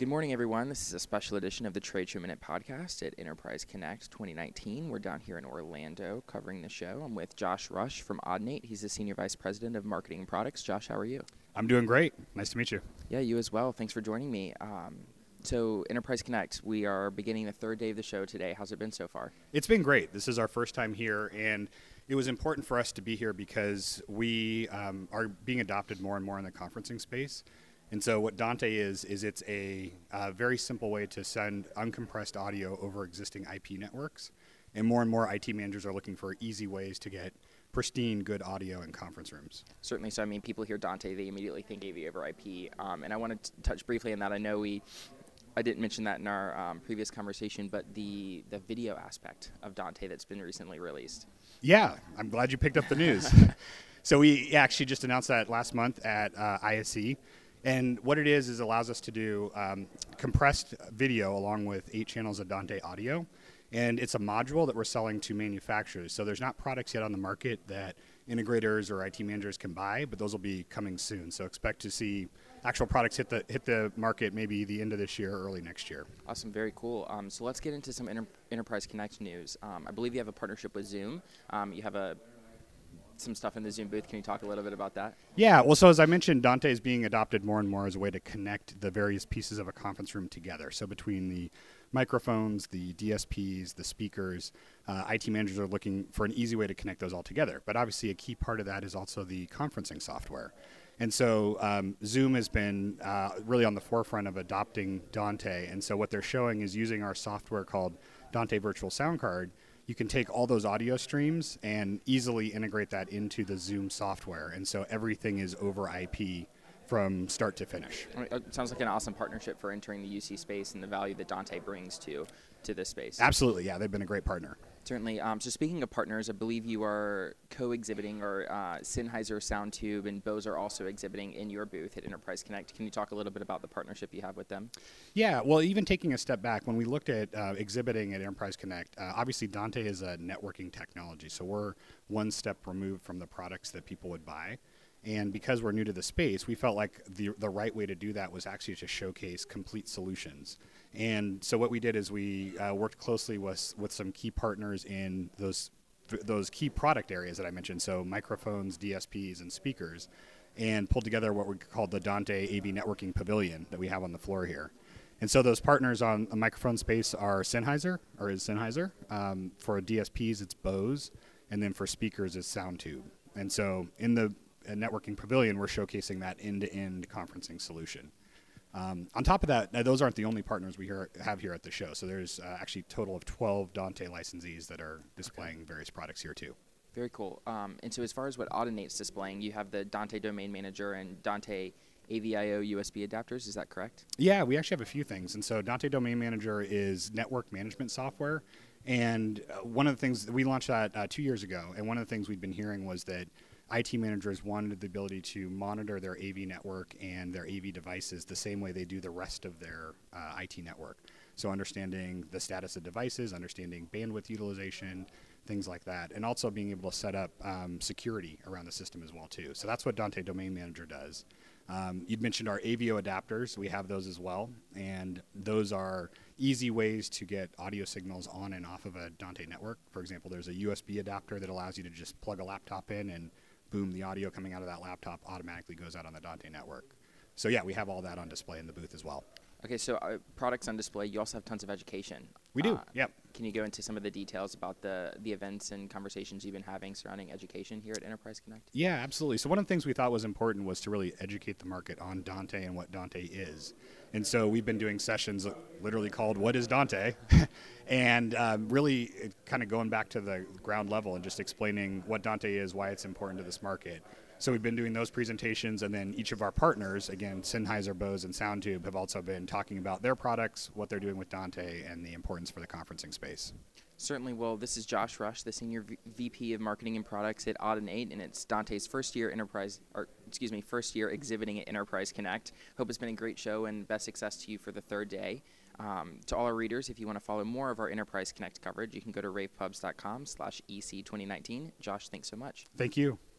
Good morning, everyone. This is a special edition of the Trade Show Minute podcast at Enterprise Connect 2019. We're down here in Orlando covering the show. I'm with Josh Rush from Audinate. He's the Senior Vice President of Marketing and Products. Josh, how are you? I'm doing great. Nice to meet you. Yeah, you as well. Thanks for joining me. So Enterprise Connect, we are beginning the third day of the show today. How's it been so far? It's been great. This is our first time here, and it was important for us to be here because we are being adopted more and more in the conferencing space. And so what Dante is it's a very simple way to send uncompressed audio over existing IP networks. And more IT managers are looking for easy ways to get pristine, good audio in conference rooms. Certainly. So, I mean, people hear Dante, they immediately think AV over IP. And I want to touch briefly on that. I know I didn't mention that in our previous conversation, but the video aspect of Dante that's been recently released. Yeah, I'm glad you picked up the news. So we actually just announced that last month at ISE. And what it is allows us to do compressed video along with 8 channels of Dante audio. And it's a module that we're selling to manufacturers. So there's not products yet on the market that integrators or IT managers can buy, but those will be coming soon. So expect to see actual products hit the market maybe the end of this year or early next year. Awesome, very cool. So let's get into some Enterprise Connect news. I believe you have a partnership with Zoom. You have some stuff in the Zoom booth. Can you talk a little bit about that? Yeah, well, so as I mentioned, Dante is being adopted more and more as a way to connect the various pieces of a conference room together. So between the microphones, the DSPs, the speakers, IT managers are looking for an easy way to connect those all together. But obviously a key part of that is also the conferencing software. And so Zoom has been really on the forefront of adopting Dante. And so what they're showing is using our software called Dante Virtual Sound Card. You can take all those audio streams and easily integrate that into the Zoom software. And so everything is over IP from start to finish. It sounds like an awesome partnership for entering the UC space and the value that Dante brings to this space. Absolutely, yeah. They've been a great partner. Certainly. So speaking of partners, I believe you are co-exhibiting, or Sennheiser, Soundtube, and Bose are also exhibiting in your booth at Enterprise Connect. Can you talk a little bit about the partnership you have with them? Yeah, well, even taking a step back, when we looked at exhibiting at Enterprise Connect, obviously Dante is a networking technology, so we're one step removed from the products that people would buy. And because we're new to the space, we felt like the right way to do that was actually to showcase complete solutions. And so what we did is we worked closely with some key partners in those key product areas that I mentioned, so microphones, DSPs, and speakers, and pulled together what we called the Dante AV Networking Pavilion that we have on the floor here. And so those partners on the microphone space are Sennheiser. For DSPs, it's Bose, and then for speakers, it's Soundtube. And so in the networking pavilion, we're showcasing that end-to-end conferencing solution. On top of that, those aren't the only partners we have here at the show. So there's actually a total of 12 Dante licensees that are displaying various products here too. Very cool. And so as far as what Audinate's displaying, you have the Dante Domain Manager and Dante AVIO USB adapters. Is that correct? Yeah, we actually have a few things. And so Dante Domain Manager is network management software. And one of the things, we launched that 2 years ago. And one of the things we'd been hearing was that IT managers wanted the ability to monitor their AV network and their AV devices the same way they do the rest of their IT network. So understanding the status of devices, understanding bandwidth utilization, things like that, and also being able to set up security around the system as well too. So that's what Dante Domain Manager does. You'd mentioned our AVIO adapters. We have those as well, and those are easy ways to get audio signals on and off of a Dante network. For example, there's a USB adapter that allows you to just plug a laptop in and boom, the audio coming out of that laptop automatically goes out on the Dante network. So yeah, we have all that on display in the booth as well. Okay, so products on display. You also have tons of education. We do, yep. Can you go into some of the details about the events and conversations you've been having surrounding education here at Enterprise Connect? Yeah, absolutely. So one of the things we thought was important was to really educate the market on Dante and what Dante is. And so we've been doing sessions literally called What is Dante? And really kind of going back to the ground level and just explaining what Dante is, why it's important to this market. So we've been doing those presentations, and then each of our partners, again, Sennheiser, Bose, and Soundtube, have also been talking about their products, what they're doing with Dante, and the importance for the conferencing space. Certainly. Well, this is Josh Rush, the Senior VP of Marketing and Products at Audinate, and it's Dante's first year exhibiting at Enterprise Connect. Hope it's been a great show, and best success to you for the third day. To all our readers, if you want to follow more of our Enterprise Connect coverage, you can go to ravepubs.com/EC2019. Josh, thanks so much. Thank you.